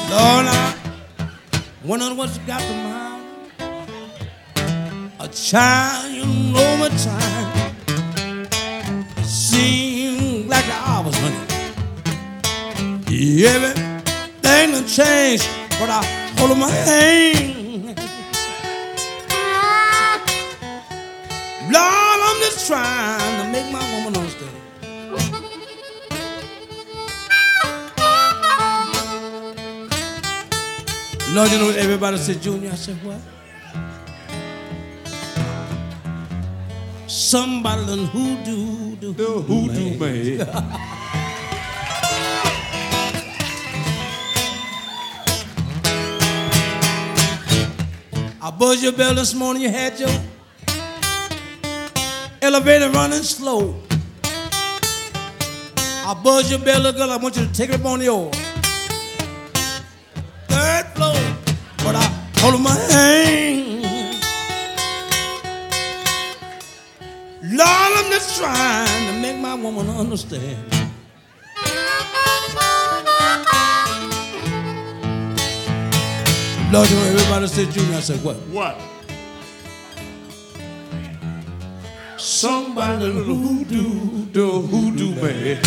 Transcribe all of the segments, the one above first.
Lord, I wonder what's got the mind. A child, you know my time. It seems like the hours, honey. Everything done changed, but I hold my hand. Lord, I'm just trying to make my woman understand. Lord, you know everybody said, Junior. I said, what? Somebody done hoodoo, the hoodoo man. I buzzed your bell this morning, you had your elevator running slow. I buzzed your bell, girl, I want you to take it up on the oil. Third floor, but I hold my hand. Lord, I'm just trying to make my woman understand. Lord, you know everybody said Junior. I said, what? What? Somebody hoodoo, the hoodoo man.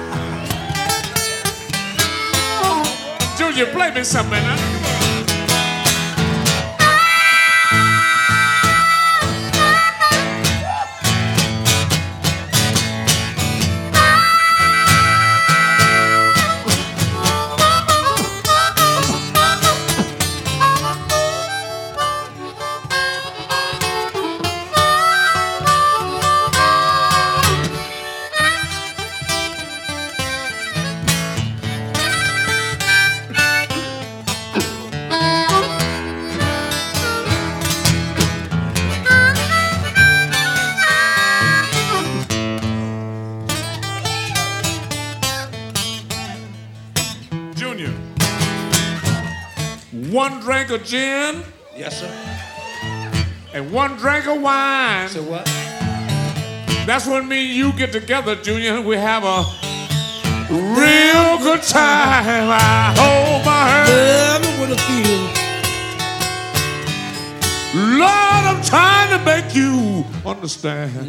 Junior, play me something, huh? Junior, one drink of gin. Yes, sir. And one drink of wine. So what? That's when me and you get together, Junior, and we have a real good time. I hold my hand. Love me with a feel. Lord, I'm trying to make you understand.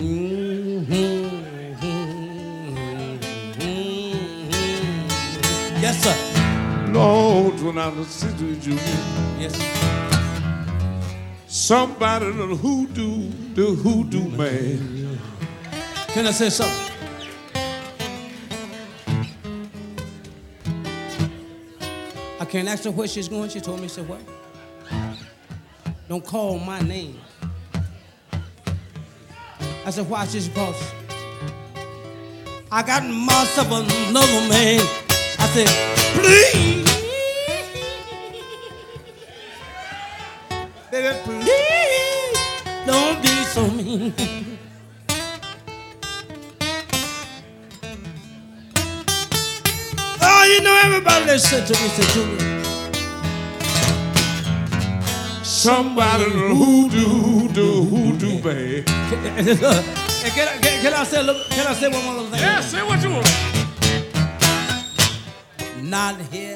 Yes, sir. Lord, when I listen to you, Junior. Yes, sir. Somebody the hoodoo man. Can I say something? I can't ask her where she's going. She told me, she said, what? Don't call my name. I said, why? She said, because I got myself another man. I said, please, baby, please, don't be so mean. Oh, you know everybody that said to me, said to me, somebody the hoodoo man. Can I say one more little thing? Yeah, say what you want. Not here.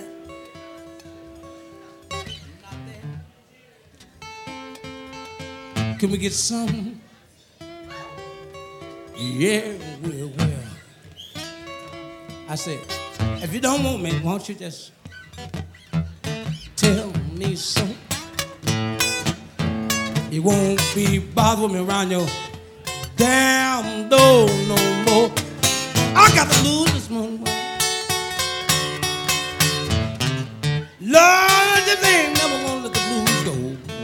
Can we get some? Yeah, we will. I said, if you don't want me, won't you just tell me so? You won't be bothering me around your damn door no more. I got to lose this morning. Lord, this ain't never gonna let the blues go.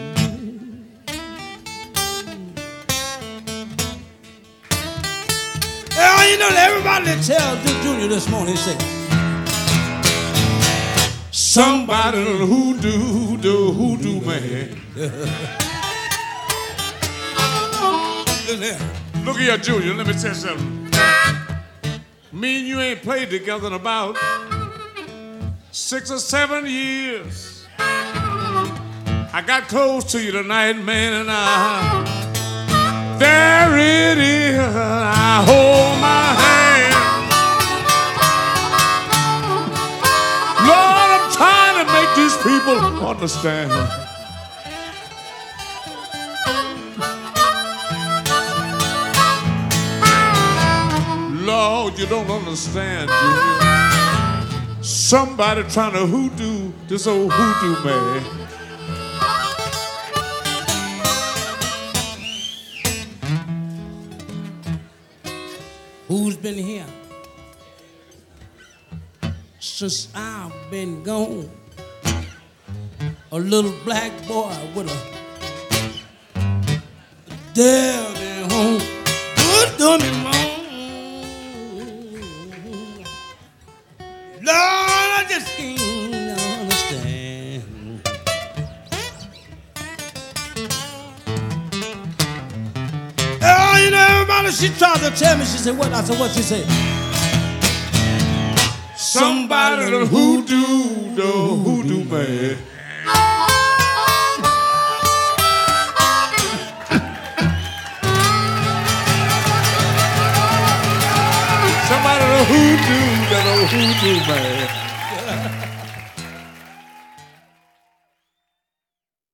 Yeah, you know everybody that tells Junior this morning, say, somebody the hoodoo man. Look here, Junior, let me tell you something. Me and you ain't played together in about 6 or 7 years. I got close to you tonight, man, and there it is. I hold my hand. Lord, I'm trying to make this people understand. Lord, you don't understand, Junior. Somebody trying to hoodoo this old hoodoo man. Who's been here since I've been gone? A little black boy with a devil home. Good to me, mom. Lord, I just can't understand. Oh, you know, everybody, she tried to tell me. She said, what? I said, what? She said, Somebody to hoodoo the hoodoo man. Somebody to hoodoo that old hoodoo man.